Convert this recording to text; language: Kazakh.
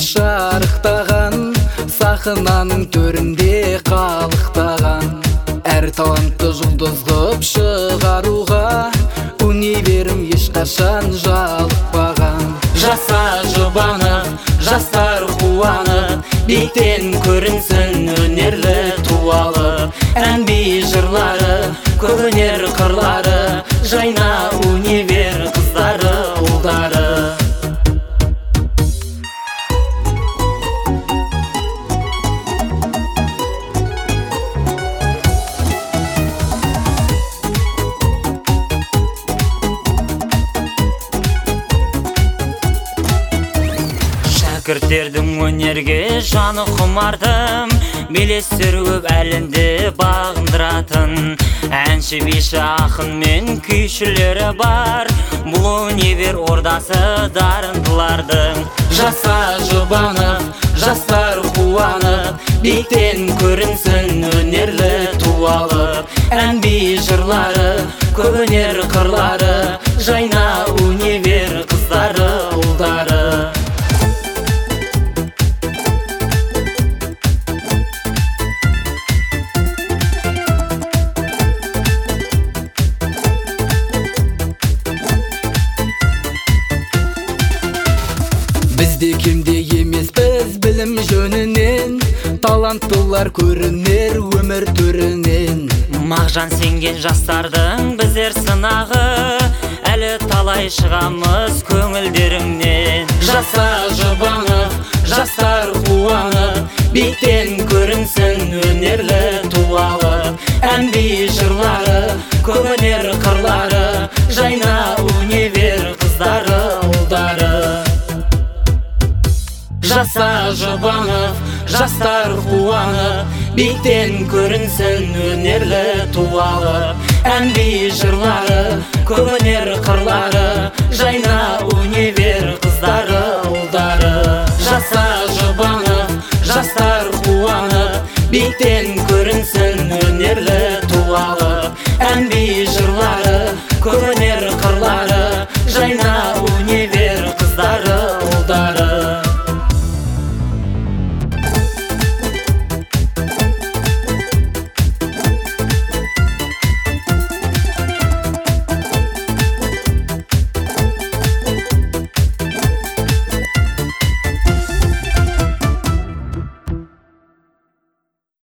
шарықтаған, сахнаның төрінде қалықтаған. Әр талантты жұлдыз қып шығаруға универім ешқашан жалықпаған. Жаса жұбанып, жастар қуанып, биіктен көрінсін өнерлі туалып. Ән би жырлары, көңер қырлары, жайна универ қыздары, ұлдары. Шәкірттердің өнерге жаны құмартым, белестер көп әлінде бағындыратын. Әнші, биші, ақын мен күйшілері бар, бұл универ ордасы дарындылардың. Жаса жұбанып, жастар қуанып, биіктен көрінсін өнерлі туалып. Ән би жырлары, көңер қырлары, жайна универ қыздары, ұлдары. Бізде кемде емеспіз білім жөнінен, таланттылар көрінер өмір түрінен. Мағжан сенген жастардың біздер сынағы, әлі талай шығамыз көңілдеріңнен. Жаса жұбанып, жастар қуанып, биіктен көрінсін өнерлі туалып. Ән би жырлары, көңер қырлары, жайна универ қыздары, ұлдары. Жаса жұбанып, жастар қуанып, биіктен көрінсін өнерлі туалып. Ән би жырлары, көңер қырлары, жайна универ қыздары, ұлдары. Жаса жұбанып, жастар қуанып, биіктен көрінсін өнерлі туалып. Ән би жырлары, көңер қырлары, жайна универ қыздары,